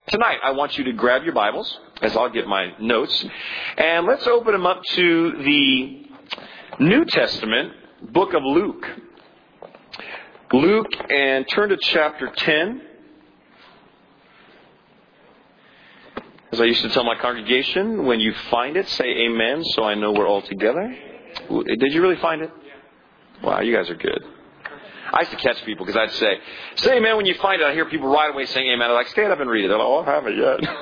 Tonight, I want you to grab your Bibles, as I'll get my notes, and let's open them up to the New Testament, book of Luke. Luke, and turn to chapter 10. As I used to tell my congregation, when you find it, say amen, so I know we're all together. Did you really find it? Wow, you guys are good. I used to catch people because I'd say amen when you find it. I hear people right away saying amen. I'm like, stand up and read it. They're like, oh, I haven't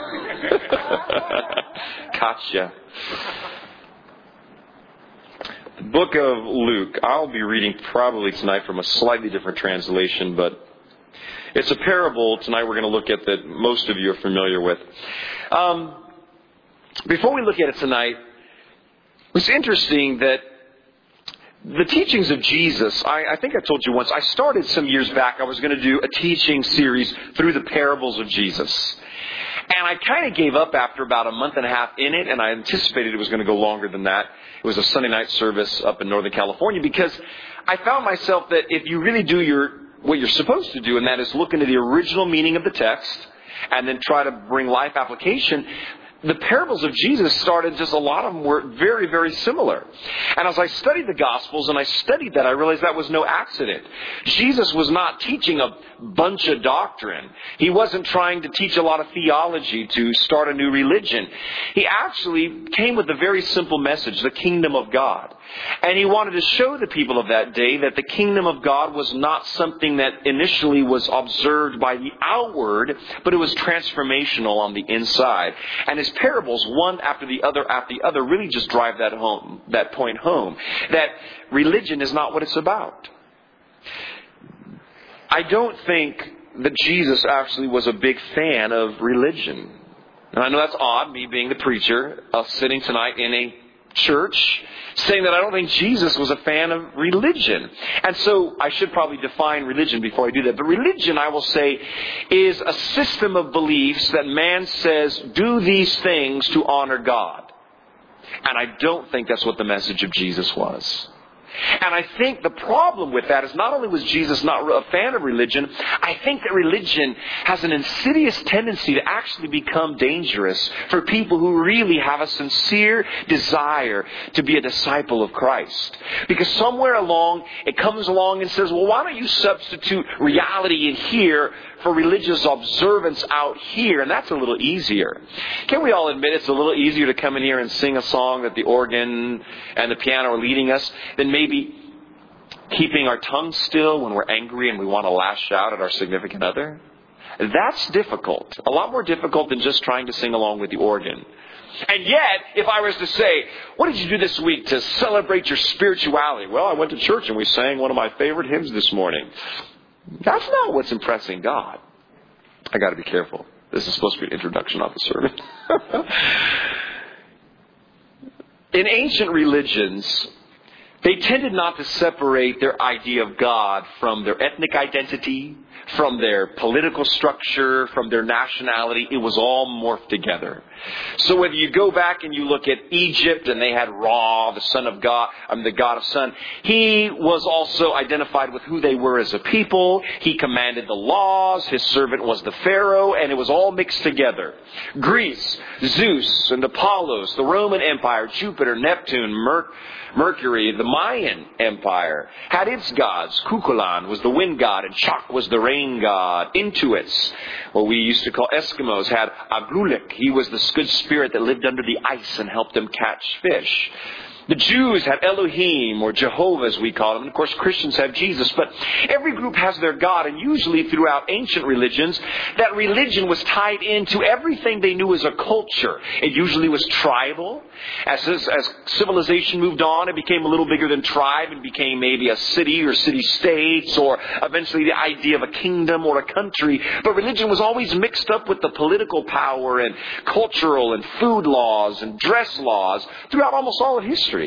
yet. Gotcha. The book of Luke. I'll be reading probably tonight from a slightly different translation, but it's a parable tonight we're going to look at that most of you are familiar with. Before we look at it tonight, it's interesting that the teachings of Jesus, I think I told you once, I started some years back, I was going to do a teaching series through the parables of Jesus. And I kind of gave up after about a month and a half in it, and I anticipated it was going to go longer than that. It was a Sunday night service up in Northern California, because I found myself that if you really do what you're supposed to do, and that is look into the original meaning of the text, and then try to bring life application, the parables of Jesus started, just a lot of them were very, very similar. And as I studied the Gospels and I studied that, I realized that was no accident. Jesus was not teaching a bunch of doctrine. He wasn't trying to teach a lot of theology to start a new religion. He actually came with a very simple message, the kingdom of God. And he wanted to show the people of that day that the kingdom of God was not something that initially was observed by the outward, but it was transformational on the inside. And his parables, one after the other, really just drive that point home. That religion is not what it's about. I don't think that Jesus actually was a big fan of religion. And I know that's odd, me being the preacher, sitting tonight in a church, saying that I don't think Jesus was a fan of religion. And so I should probably define religion before I do that. But religion, I will say, is a system of beliefs that man says, do these things to honor God. And I don't think that's what the message of Jesus was. And I think the problem with that is not only was Jesus not a fan of religion, I think that religion has an insidious tendency to actually become dangerous for people who really have a sincere desire to be a disciple of Christ. Because somewhere along, it comes along and says, well, why don't you substitute reality in here for religious observance out here? And that's a little easier. Can we all admit it's a little easier to come in here and sing a song that the organ and the piano are leading us than maybe keeping our tongue still when we're angry and we want to lash out at our significant other? That's difficult. A lot more difficult than just trying to sing along with the organ. And yet, if I was to say, what did you do this week to celebrate your spirituality? Well, I went to church and we sang one of my favorite hymns this morning. That's not what's impressing God. I got to be careful. This is supposed to be an introduction, not the sermon. In ancient religions, they tended not to separate their idea of God from their ethnic identity, from their political structure, from their nationality. It was all morphed together. So whether you go back and you look at Egypt, and they had Ra, the son of God, the god of sun, he was also identified with who they were as a people. He commanded the laws. His servant was the Pharaoh, and it was all mixed together. Greece, Zeus and Apollos, the Roman Empire, Jupiter, Neptune, Mercury, the Mayan Empire had its gods. Kukulkan was the wind god, and Chak was the rain god. Intuits, what we used to call Eskimos, had Agrulik. He was the good spirit that lived under the ice and helped them catch fish. The Jews had Elohim, or Jehovah as we call them. And of course Christians have Jesus. But every group has their God. And usually throughout ancient religions, that religion was tied into everything they knew as a culture. It usually was tribal. As civilization moved on, it became a little bigger than tribe and became maybe a city or city-states, or eventually the idea of a kingdom or a country. But religion was always mixed up with the political power and cultural and food laws and dress laws throughout almost all of history.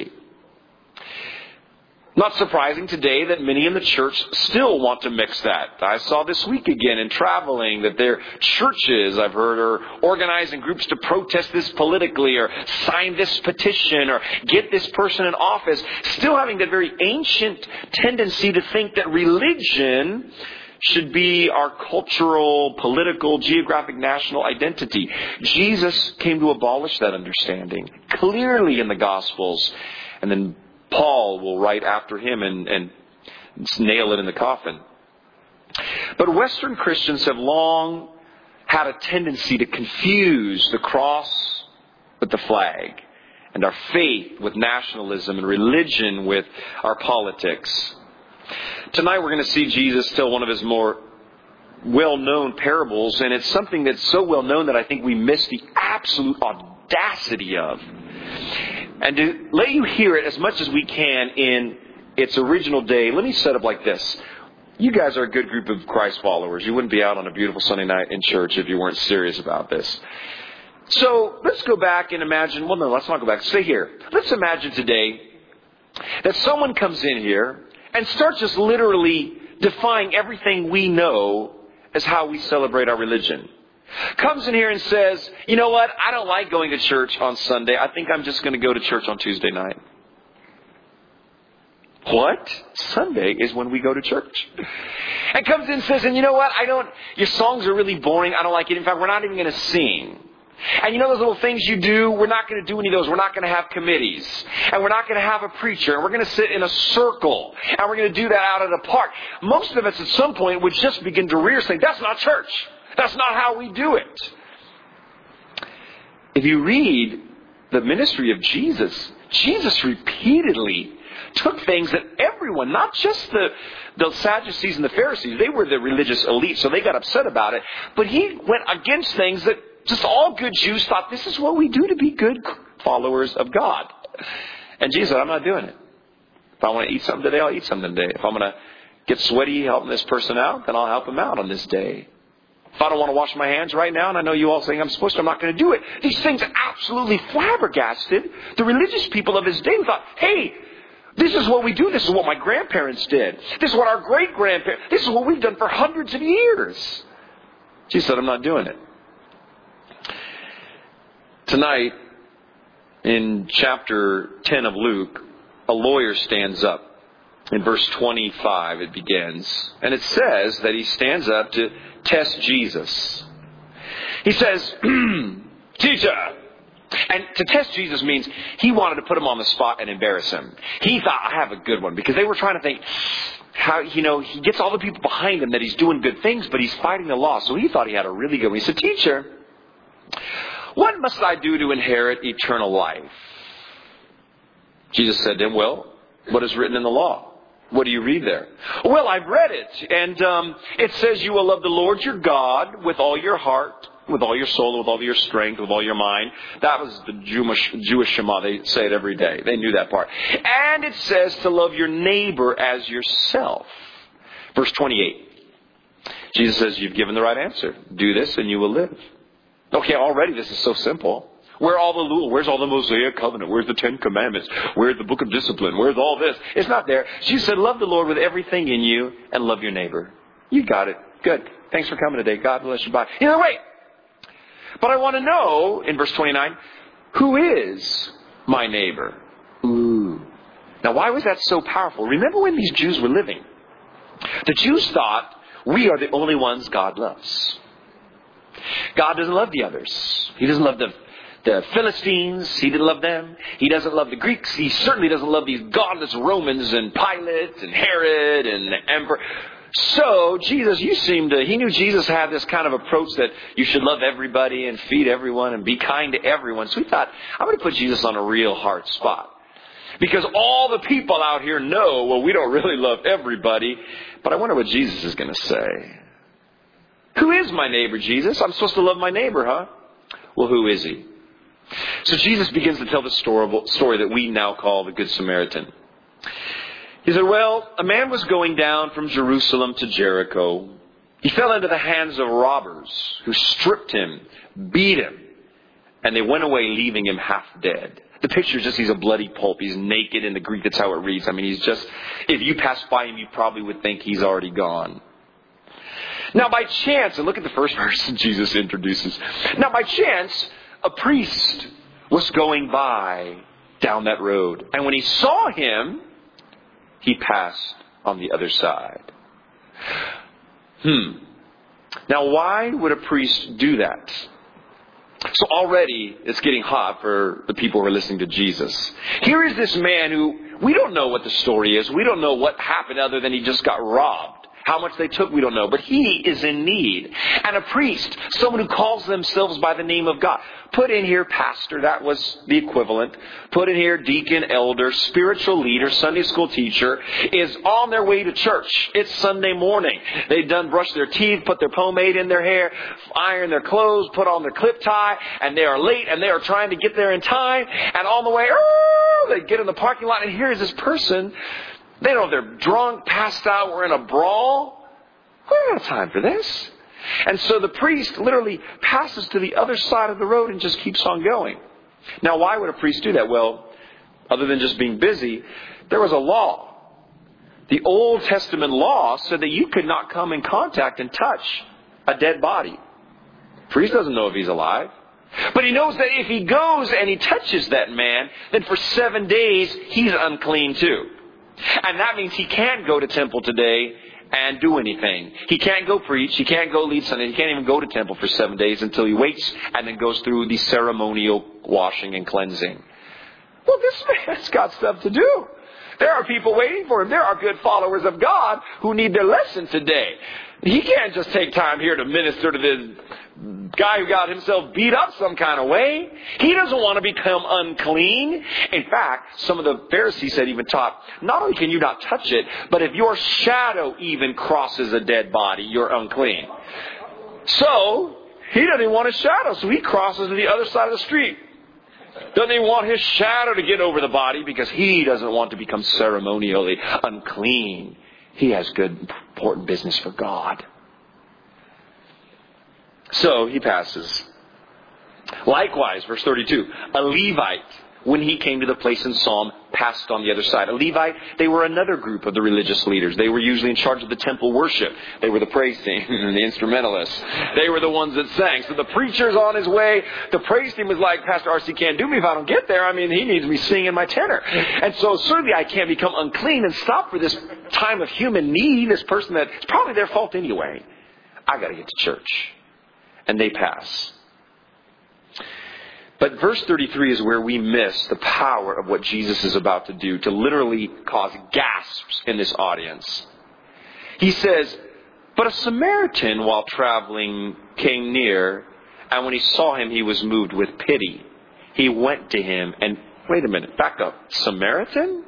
Not surprising today that many in the church still want to mix that. I saw this week again in traveling that their churches, I've heard, are organizing groups to protest this politically, or sign this petition, or get this person in office, still having that very ancient tendency to think that religion should be our cultural, political, geographic, national identity. Jesus came to abolish that understanding clearly in the Gospels. And then Paul will write after him and nail it in the coffin. But Western Christians have long had a tendency to confuse the cross with the flag, and our faith with nationalism, and religion with our politics. Tonight we're going to see Jesus tell one of his more well-known parables, and it's something that's so well-known that I think we miss the absolute audacity of. And to let you hear it as much as we can in its original day, let me set up like this. You guys are a good group of Christ followers. You wouldn't be out on a beautiful Sunday night in church if you weren't serious about this. So let's go back and imagine, well, no, let's not go back. Stay here. Let's imagine today that someone comes in here and starts just literally defying everything we know as how we celebrate our religion. Comes in here and says, you know what, I don't like going to church on Sunday. I think I'm just going to go to church on Tuesday night. What? Sunday is when we go to church. And comes in and says, and you know what, your songs are really boring. I don't like it. In fact, we're not even going to sing. And you know those little things you do? We're not going to do any of those. We're not going to have committees. And we're not going to have a preacher. And we're going to sit in a circle. And we're going to do that out at a park. Most of us at some point would just begin to rear saying, that's not church. That's not how we do it. If you read the ministry of Jesus, Jesus repeatedly took things that everyone, not just the Sadducees and the Pharisees, they were the religious elite, so they got upset about it. But he went against things that just all good Jews thought, this is what we do to be good followers of God. And Jesus said, I'm not doing it. If I want to eat something today, I'll eat something today. If I'm going to get sweaty helping this person out, then I'll help him out on this day. If I don't want to wash my hands right now, and I know you all saying I'm supposed to, I'm not going to do it. These things absolutely flabbergasted the religious people of his day who thought, hey, this is what we do. This is what my grandparents did. This is what our great-grandparents, this is what we've done for hundreds of years. Jesus said, I'm not doing it. Tonight, in chapter 10 of Luke, a lawyer stands up. In verse 25 it begins. And it says that he stands up to test Jesus. He says, Teacher! And to test Jesus means he wanted to put him on the spot and embarrass him. He thought, I have a good one. Because they were trying to think how, he gets all the people behind him that he's doing good things, but he's fighting the law. So he thought he had a really good one. He said, Teacher, what must I do to inherit eternal life? Jesus said to him, well, what is written in the law? What do you read there? Well, I've read it. And it says you will love the Lord your God with all your heart, with all your soul, with all your strength, with all your mind. That was the Jewish Shema. They say it every day. They knew that part. And it says to love your neighbor as yourself. Verse 28. Jesus says, you've given the right answer. Do this and you will live. Okay, already this is so simple. Where's all the Mosaic covenant? Where's the 10 commandments? Where's the book of discipline? Where's all this? It's not there. Jesus said, love the Lord with everything in you and love your neighbor. You got it. Good. Thanks for coming today. God bless you. Bye. Wait. But I want to know, in verse 29, who is my neighbor? Ooh. Now, why was that so powerful? Remember when these Jews were living? The Jews thought, we are the only ones God loves. God doesn't love the others. He doesn't love the Philistines. He didn't love them. He doesn't love the Greeks. He certainly doesn't love these godless Romans and Pilate and Herod and the emperor. So Jesus, he knew Jesus had this kind of approach that you should love everybody and feed everyone and be kind to everyone. So he thought, I'm going to put Jesus on a real hard spot. Because all the people out here know, well, we don't really love everybody. But I wonder what Jesus is going to say. Who is my neighbor, Jesus? I'm supposed to love my neighbor, huh? Well, who is he? So Jesus begins to tell the story that we now call the Good Samaritan. He said, well, a man was going down from Jerusalem to Jericho. He fell into the hands of robbers who stripped him, beat him, and they went away leaving him half dead. The picture is just he's a bloody pulp. He's naked. In the Greek, that's how it reads. I mean, he's just, if you pass by him, you probably would think he's already gone. Now, by chance, and look at the first verse Jesus introduces. Now, by chance, a priest was going by down that road. And when he saw him, he passed on the other side. Now, why would a priest do that? So already it's getting hot for the people who are listening to Jesus. Here is this man who, we don't know what the story is. We don't know what happened other than he just got robbed. How much they took, we don't know. But he is in need. And a priest, someone who calls themselves by the name of God. Put in here pastor, that was the equivalent. Put in here deacon, elder, spiritual leader, Sunday school teacher, is on their way to church. It's Sunday morning. They've done brush their teeth, put their pomade in their hair, iron their clothes, put on their clip tie, and they are late and they are trying to get there in time. And on the way, they get in the parking lot and here is this person. They don't know if they're drunk, passed out, we're in a brawl. We don't have time for this. And so the priest literally passes to the other side of the road and just keeps on going. Now, why would a priest do that? Well, other than just being busy, there was a law. The Old Testament law said that you could not come in contact and touch a dead body. The priest doesn't know if he's alive. But he knows that if he goes and he touches that man, then for 7 days he's unclean too. And that means he can't go to temple today and do anything. He can't go preach. He can't go lead Sunday. He can't even go to temple for 7 days until he waits and then goes through the ceremonial washing and cleansing. Well, this man's got stuff to do. There are people waiting for him. There are good followers of God who need their lesson today. He can't just take time here to minister to this guy who got himself beat up some kind of way. He doesn't want to become unclean. In fact, some of the Pharisees had even taught, not only can you not touch it, but if your shadow even crosses a dead body, you're unclean. So, he doesn't even want his shadow, so he crosses to the other side of the street. Doesn't even want his shadow to get over the body because he doesn't want to become ceremonially unclean. He has good, important business for God. So he passes. Likewise, verse 32, a Levite, when he came to the place and saw him, passed on the other side. A Levite, they were another group of the religious leaders. They were usually in charge of the temple worship. They were the praise team and the instrumentalists. They were the ones that sang. So the preacher's on his way. The praise team was like, Pastor R.C. can't do me if I don't get there. I mean, he needs me singing my tenor. And so certainly I can't become unclean and stop for this time of human need, this person that it's probably their fault anyway. I got to get to church. And they pass. But verse 33 is where we miss the power of what Jesus is about to do, to literally cause gasps in this audience. He says, but a Samaritan while traveling came near, and when he saw him, he was moved with pity. He went to him and, wait a minute, back up, Samaritan?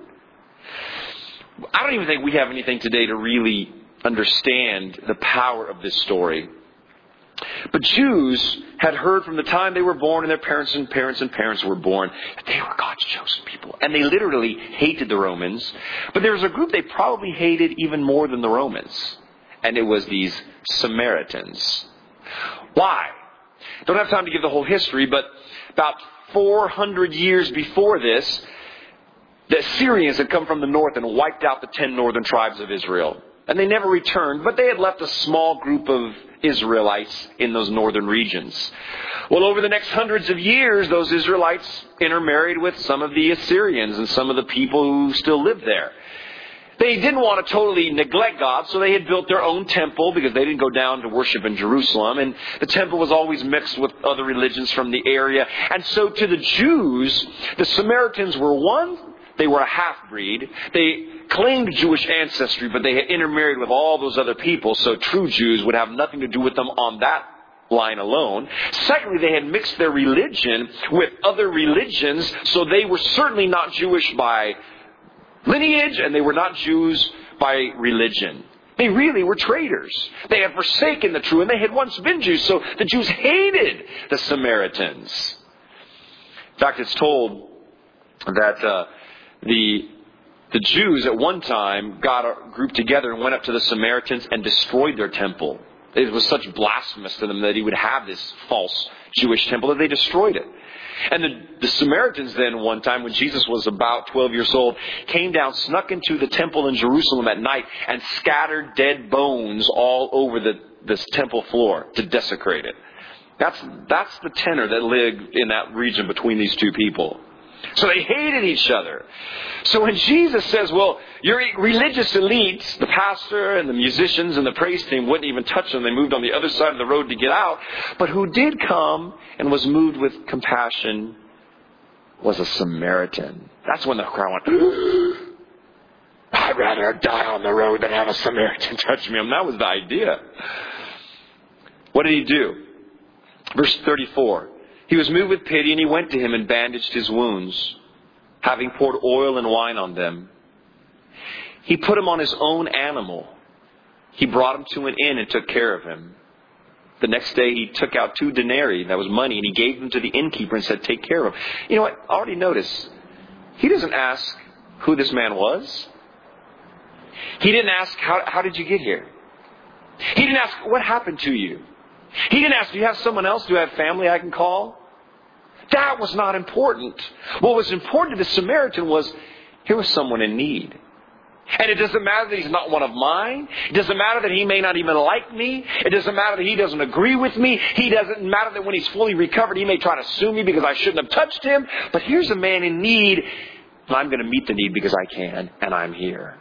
I don't even think we have anything today to really understand the power of this story. But Jews had heard from the time they were born and their parents were born that they were God's chosen people. And they literally hated the Romans. But there was a group they probably hated even more than the Romans. And it was these Samaritans. Why? Don't have time to give the whole history, but about 400 years before this, the Assyrians had come from the north and wiped out the 10 northern tribes of Israel. And they never returned, but they had left a small group of Israelites in those northern regions. Well, over the next hundreds of years, those Israelites intermarried with some of the Assyrians and some of the people who still lived there. They didn't want to totally neglect God, so they had built their own temple because they didn't go down to worship in Jerusalem. And the temple was always mixed with other religions from the area. And so to the Jews, the Samaritans were one, they were a half-breed. They claimed Jewish ancestry, but they had intermarried with all those other people, so true Jews would have nothing to do with them on that line alone. Secondly, they had mixed their religion with other religions, so they were certainly not Jewish by lineage, and they were not Jews by religion. They really were traitors. They had forsaken the true, and they had once been Jews, so the Jews hated the Samaritans. In fact, it's told that the Jews at one time got a group together and went up to the Samaritans and destroyed their temple. It was such blasphemous to them that he would have this false Jewish temple that they destroyed it. And the Samaritans then one time, when Jesus was about 12 years old, came down, snuck into the temple in Jerusalem at night and scattered dead bones all over this temple floor to desecrate it. That's the tenor that lived in that region between these two people. So they hated each other. So when Jesus says, well, your religious elites, the pastor and the musicians and the praise team wouldn't even touch them. They moved on the other side of the road to get out. But who did come and was moved with compassion was a Samaritan. That's when the crowd went, I'd rather die on the road than have a Samaritan touch me. That was the idea. What did he do? Verse 34. He was moved with pity, and he went to him and bandaged his wounds, having poured oil and wine on them. He put him on his own animal. He brought him to an inn and took care of him. The next day he took out 2 denarii, that was money, and he gave them to the innkeeper and said, take care of him. You know what? I already noticed. He doesn't ask who this man was. He didn't ask, how did you get here? He didn't ask, what happened to you? He didn't ask, do you have someone else? Do you have family I can call? That was not important. What was important to the Samaritan was, here was someone in need. And it doesn't matter that he's not one of mine. It doesn't matter that he may not even like me. It doesn't matter that he doesn't agree with me. It doesn't matter that when he's fully recovered, he may try to sue me because I shouldn't have touched him. But here's a man in need, and I'm going to meet the need because I can, and I'm here.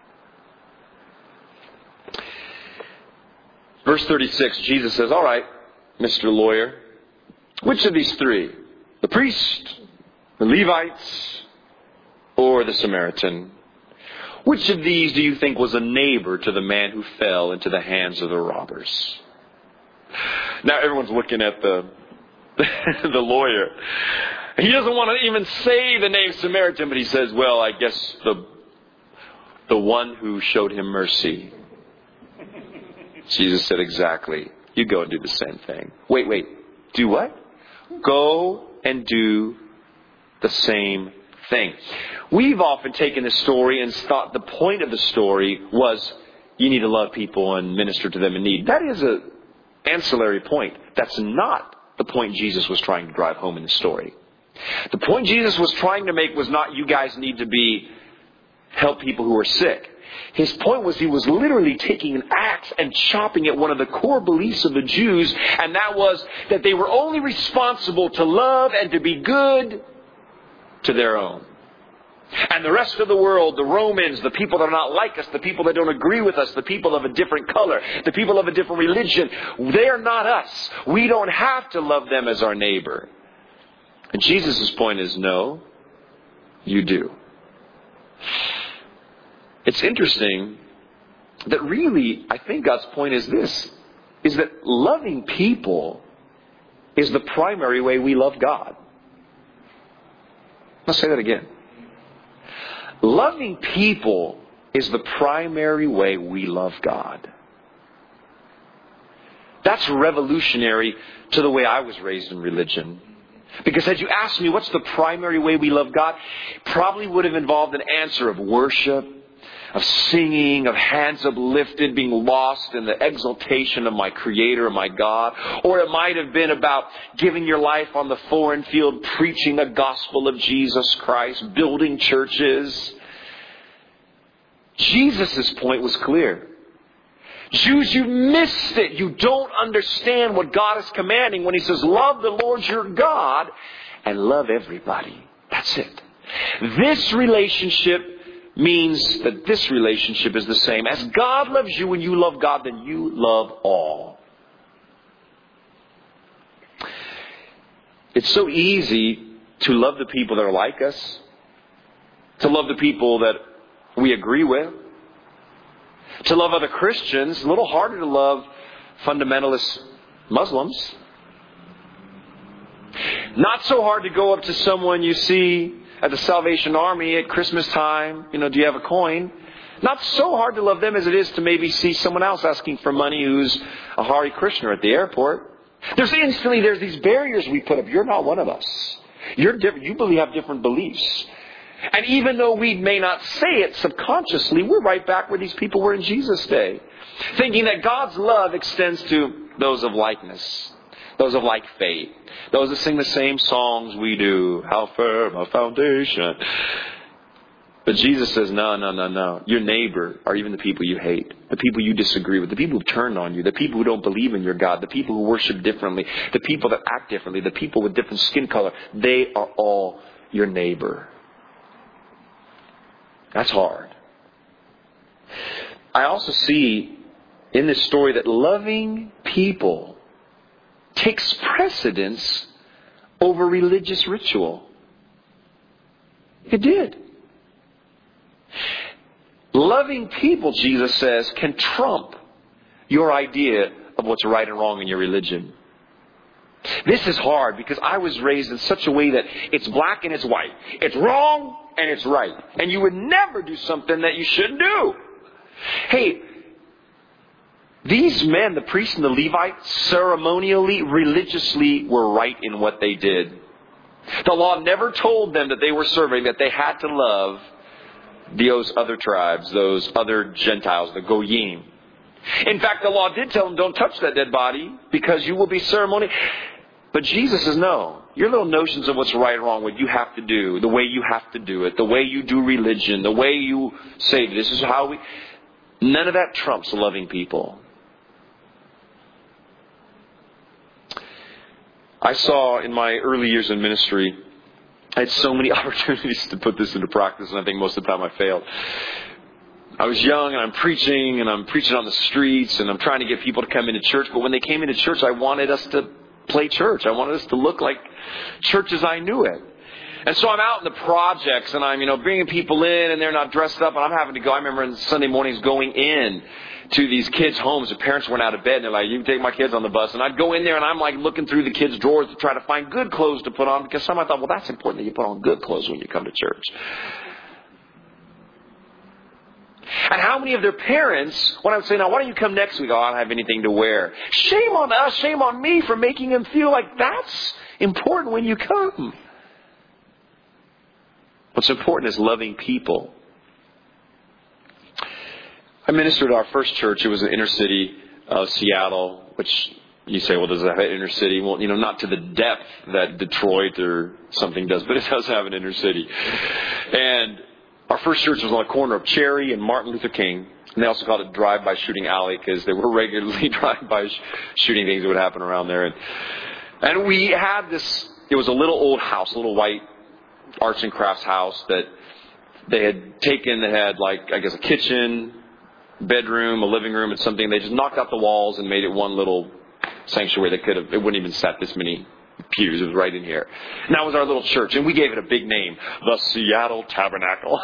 Verse 36, Jesus says, all right, Mr. Lawyer, which of these 3? The priest, the Levites, or the Samaritan? Which of these do you think was a neighbor to the man who fell into the hands of the robbers? Now everyone's looking at the lawyer. He doesn't want to even say the name Samaritan, but he says, well, I guess the one who showed him mercy. Jesus said, exactly. You go and do the same thing. Wait. Do what? Go and do the same thing. We've often taken this story and thought the point of the story was you need to love people and minister to them in need. That is an ancillary point. That's not the point Jesus was trying to drive home in the story. The point Jesus was trying to make was not you guys need to help people who are sick. His point was he was literally taking an axe and chopping at one of the core beliefs of the Jews, and that was that they were only responsible to love and to be good to their own. And the rest of the world, the Romans, the people that are not like us, the people that don't agree with us, the people of a different color, the people of a different religion, they're not us. We don't have to love them as our neighbor. And Jesus' point is, no, you do. It's interesting that really, I think God's point is this, is that loving people is the primary way we love God. Let's say that again. Loving people is the primary way we love God. That's revolutionary to the way I was raised in religion. Because had you asked me what's the primary way we love God, it probably would have involved an answer of worship, of singing, of hands uplifted, being lost in the exaltation of my Creator, my God. Or it might have been about giving your life on the foreign field, preaching the gospel of Jesus Christ, building churches. Jesus' point was clear. Jews, you missed it. You don't understand what God is commanding when He says, love the Lord your God and love everybody. That's it. This relationship means that this relationship is the same. As God loves you, when you love God, then you love all. It's so easy to love the people that are like us, to love the people that we agree with, to love other Christians. A little harder to love fundamentalist Muslims. Not so hard to go up to someone you see at the Salvation Army at Christmas time. Do you have a coin? Not so hard to love them as it is to maybe see someone else asking for money who's a Hare Krishna at the airport. There's these barriers we put up. You're not one of us. You're different. You have different beliefs. And even though we may not say it subconsciously, we're right back where these people were in Jesus' day. Thinking that God's love extends to those of likeness, those of like faith, those that sing the same songs we do. How firm a foundation. But Jesus says, no. Your neighbor are even the people you hate, the people you disagree with, the people who turn on you, the people who don't believe in your God, the people who worship differently, the people that act differently, the people with different skin color. They are all your neighbor. That's hard. I also see in this story that loving people takes precedence over religious ritual. It did. Loving people, Jesus says, can trump your idea of what's right and wrong in your religion. This is hard because I was raised in such a way that it's black and it's white. It's wrong and it's right. And you would never do something that you shouldn't do. Hey, these men, the priests and the Levites, ceremonially, religiously were right in what they did. The law never told them that they were serving, that they had to love those other tribes, those other Gentiles, the Goyim. In fact, the law did tell them, don't touch that dead body because you will be ceremonial. But Jesus says, no. Your little notions of what's right and wrong, what you have to do, the way you have to do it, the way you do religion, the way you say this is how we... None of that trumps loving people. I saw in my early years in ministry, I had so many opportunities to put this into practice, and I think most of the time I failed. I was young, and I'm preaching on the streets, and I'm trying to get people to come into church. But when they came into church, I wanted us to play church. I wanted us to look like church as I knew it. And so I'm out in the projects, and I'm, bringing people in, and they're not dressed up, and I'm having to go. I remember on Sunday mornings going in to these kids' homes. The parents weren't out of bed, and they're like, you can take my kids on the bus. And I'd go in there, and I'm like looking through the kids' drawers to try to find good clothes to put on, because some I thought, well, that's important that you put on good clothes when you come to church. And how many of their parents, when I would say, now, why don't you come next week? Oh, I don't have anything to wear. Shame on us, shame on me for making them feel like that's important when you come. What's important is loving people. I ministered at our first church. It was an inner city of Seattle, which you say, well, does it have an inner city? Well, not to the depth that Detroit or something does, but it does have an inner city. And our first church was on the corner of Cherry and Martin Luther King. And they also called it Drive-By Shooting Alley because there were regularly drive-by shooting things that would happen around there. And we had this, it was a little old house, a little white arts and crafts house that they had taken that had a kitchen, bedroom, a living room, and something. They just knocked out the walls and made it one little sanctuary that it wouldn't even set this many pews. It was right in here. And that was our little church. And we gave it a big name, the Seattle Tabernacle.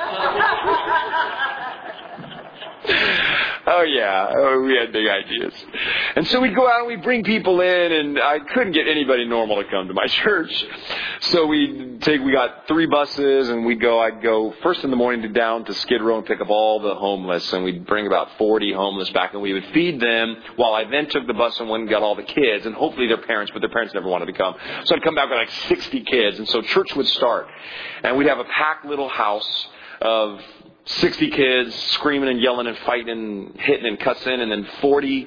Oh, yeah. We had big ideas. And so we'd go out and we'd bring people in, and I couldn't get anybody normal to come to my church. So we got 3 buses, and I'd go first in the morning down to Skid Row and pick up all the homeless, and we'd bring about 40 homeless back, and we would feed them while I then took the bus and went and got all the kids, and hopefully their parents, but their parents never wanted to come. So I'd come back with 60 kids, and so church would start. And we'd have a packed little house of 60 kids screaming and yelling and fighting and hitting and cussing, and then 40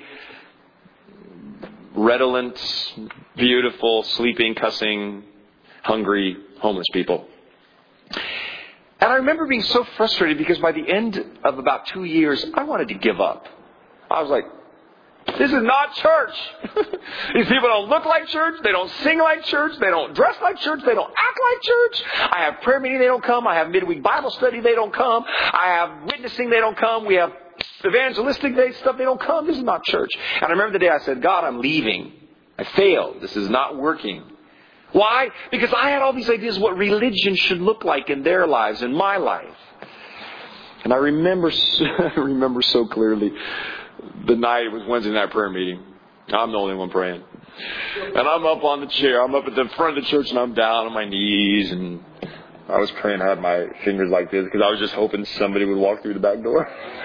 redolent, beautiful, sleeping, cussing, hungry, homeless people. And I remember being so frustrated because by the end of about 2 years, I wanted to give up. I was like, this is not church. These people don't look like church. They don't sing like church. They don't dress like church. They don't act like church. I have prayer meeting. They don't come. I have midweek Bible study. They don't come. I have witnessing. They don't come. We have evangelistic day stuff. They don't come. This is not church. And I remember the day I said, God, I'm leaving. I failed. This is not working. Why? Because I had all these ideas what religion should look like in their lives, in my life. And I remember so clearly the night, it was Wednesday night prayer meeting. I'm the only one praying. And I'm up on the chair. I'm up at the front of the church, and I'm down on my knees. And I was praying. I had my fingers like this because I was just hoping somebody would walk through the back door.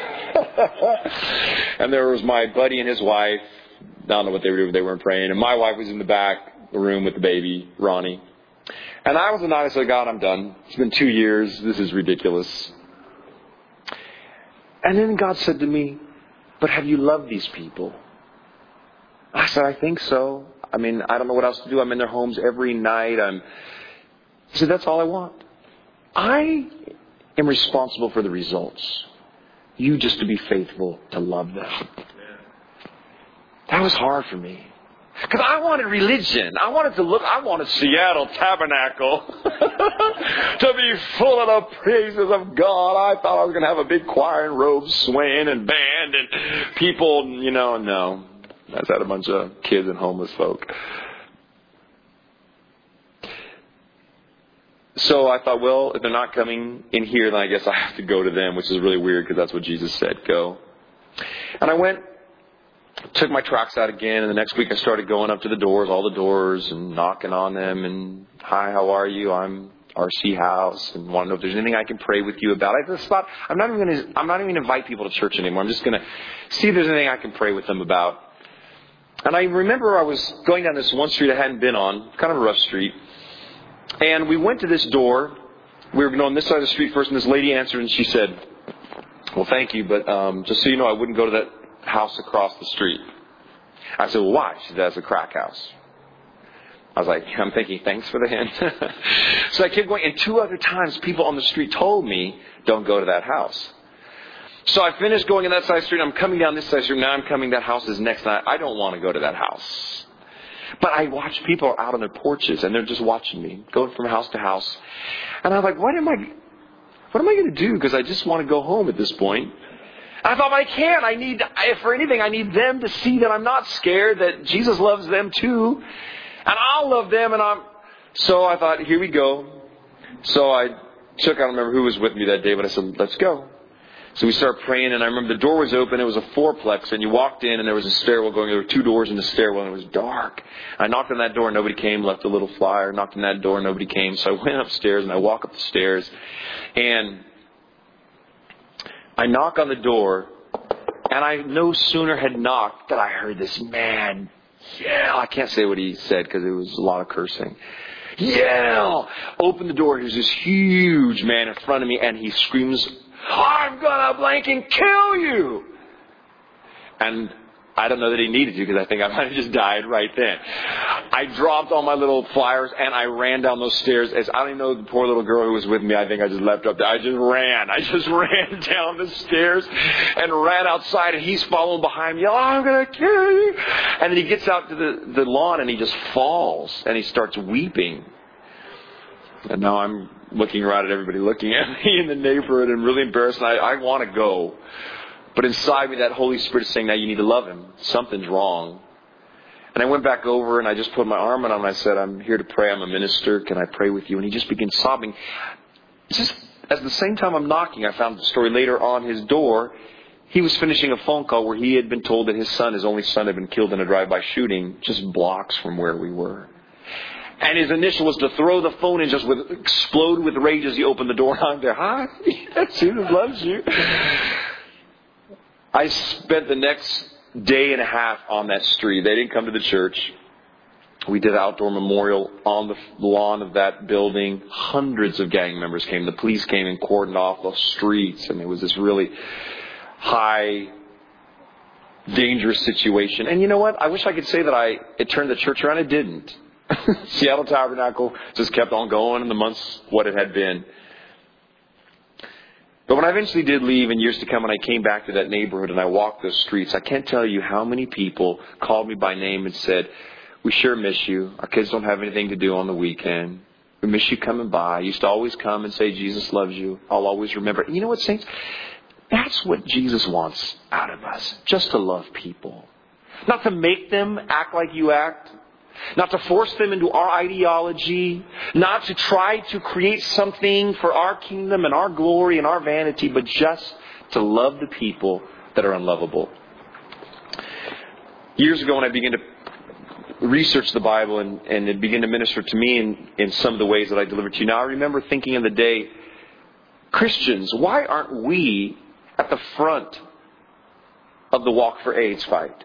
And there was my buddy and his wife. I don't know what they were doing. They weren't praying. And my wife was in the back room with the baby, Ronnie. And I was the night I said, God, I'm done. It's been 2 years. This is ridiculous. And then God said to me, but have you loved these people? I said, I think so. I mean, I don't know what else to do. I'm in their homes every night. He said, that's all I want. I am responsible for the results. You just to be faithful to love them. That was hard for me. Because I wanted religion. I wanted Seattle Tabernacle to be full of the praises of God. I thought I was going to have a big choir and robes swaying and band and people, no. I just had a bunch of kids and homeless folk. So I thought, well, if they're not coming in here, then I guess I have to go to them, which is really weird because that's what Jesus said, go. And I went, took my tracts out again, and the next week I started going up to the doors, all the doors, and knocking on them, and, hi, how are you? I'm R.C. House, and want to know if there's anything I can pray with you about. I just thought, I'm not even going to invite people to church anymore. I'm just going to see if there's anything I can pray with them about. And I remember I was going down this one street I hadn't been on, kind of a rough street, and we went to this door. We were going on this side of the street first, and this lady answered, and she said, well, thank you, but just so you know, I wouldn't go to that house across the street. I said, well, why? She said, that's a crack house. I was like, I'm thinking, thanks for the hint. So I kept going, and 2 other times people on the street told me, don't go to that house. So I finished going in that side of the street. I'm coming down this side of the street. Now I'm coming, that house is next. And I don't want to go to that house. But I watch people out on their porches, and they're just watching me, going from house to house. And I was like, what am I going to do? Because I just want to go home at this point. I thought, I can't. If for anything, I need them to see that I'm not scared, that Jesus loves them too. And I'll love them. So I thought, here we go. So I don't remember who was with me that day, but I said, let's go. So we started praying, and I remember the door was open. It was a fourplex, and you walked in, and there was a stairwell going. There were 2 doors in the stairwell, and it was dark. I knocked on that door, nobody came. Left a little flyer. Knocked on that door, nobody came. So I went upstairs, and I walk up the stairs, and I knock on the door, and I no sooner had knocked that I heard this man yell. I can't say what he said because it was a lot of cursing. Yell! Open the door. There's this huge man in front of me, and he screams, I'm gonna blanking kill you! And I don't know that he needed to, because I think I might have just died right then. I dropped all my little flyers and I ran down those stairs. As I don't even know the poor little girl who was with me. I think I just left up there. I just ran down the stairs and ran outside, and he's following behind me. Oh, I'm going to kill you. And then he gets out to the lawn and he just falls and he starts weeping. And now I'm looking around at everybody looking at me in the neighborhood and really embarrassed. And I want to go. But inside me, that Holy Spirit is saying, now you need to love him. Something's wrong. And I went back over and I just put my arm on him and I said, I'm here to pray. I'm a minister. Can I pray with you? And he just began sobbing. Just at the same time I'm knocking, I found the story later on his door. He was finishing a phone call where he had been told that his only son, had been killed in a drive-by shooting just blocks from where we were. And his initial was to throw the phone and just explode with rage as he opened the door. I'm there. Hi, Jesus loves you. I spent the next day and a half on that street. They didn't come to the church. We did an outdoor memorial on the lawn of that building. Hundreds of gang members came. The police came and cordoned off the streets. And it was this really high, dangerous situation. And you know what? I wish I could say that it turned the church around. It didn't. Seattle Tabernacle just kept on going in the months what it had been. But when I eventually did leave in years to come and I came back to that neighborhood and I walked those streets, I can't tell you how many people called me by name and said, we sure miss you. Our kids don't have anything to do on the weekend. We miss you coming by. You used to always come and say, Jesus loves you. I'll always remember. And you know what, saints? That's what Jesus wants out of us. Just to love people. Not to make them act like you act. Not to force them into our ideology. Not to try to create something for our kingdom and our glory and our vanity. But just to love the people that are unlovable. Years ago when I began to research the Bible and it began to minister to me in some of the ways that I delivered to you. Now I remember thinking in the day, Christians, why aren't we at the front of the Walk for AIDS fight?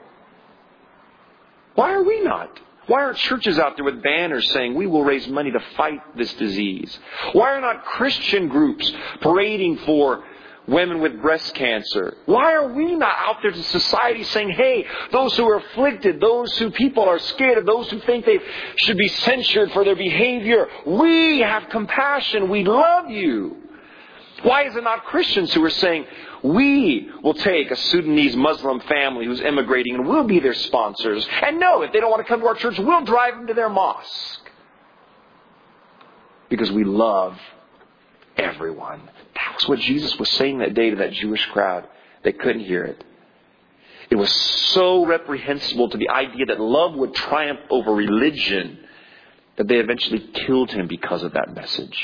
Why are we not? Why aren't churches out there with banners saying we will raise money to fight this disease? Why are not Christian groups parading for women with breast cancer? Why are we not out there to society saying, hey, those who are afflicted, those who people are scared of, those who think they should be censured for their behavior, we have compassion, we love you. Why is it not Christians who are saying, We will take a Sudanese Muslim family who's immigrating and we'll be their sponsors. And no, if they don't want to come to our church, we'll drive them to their mosque. Because we love everyone. That was what Jesus was saying that day to that Jewish crowd. They couldn't hear it. It was so reprehensible to the idea that love would triumph over religion that they eventually killed him because of that message.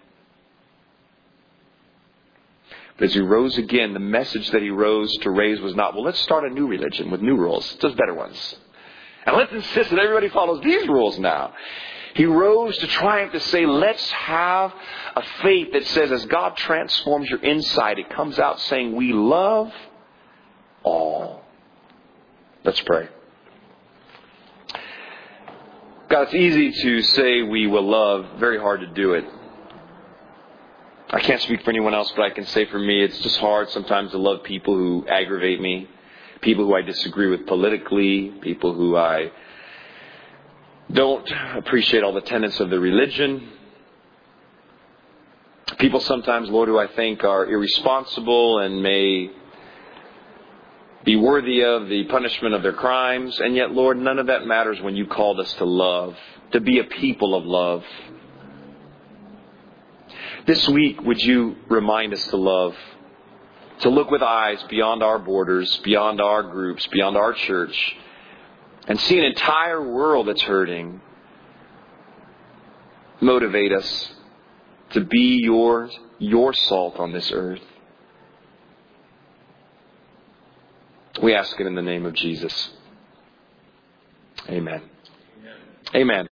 But as he rose again, the message that he rose to raise was not, well, let's start a new religion with new rules, just better ones. And let's insist that everybody follows these rules now. He rose to triumph to say, let's have a faith that says as God transforms your inside, it comes out saying, we love all. Let's pray. God, it's easy to say we will love, very hard to do it. I can't speak for anyone else, but I can say for me, it's just hard sometimes to love people who aggravate me, people who I disagree with politically, people who I don't appreciate all the tenets of the religion. People sometimes, Lord, who I think are irresponsible and may be worthy of the punishment of their crimes. And yet, Lord, none of that matters when you called us to love, to be a people of love. This week, would you remind us to love, to look with eyes beyond our borders, beyond our groups, beyond our church, and see an entire world that's hurting. Motivate us to be your salt on this earth. We ask it in the name of Jesus. Amen. Amen.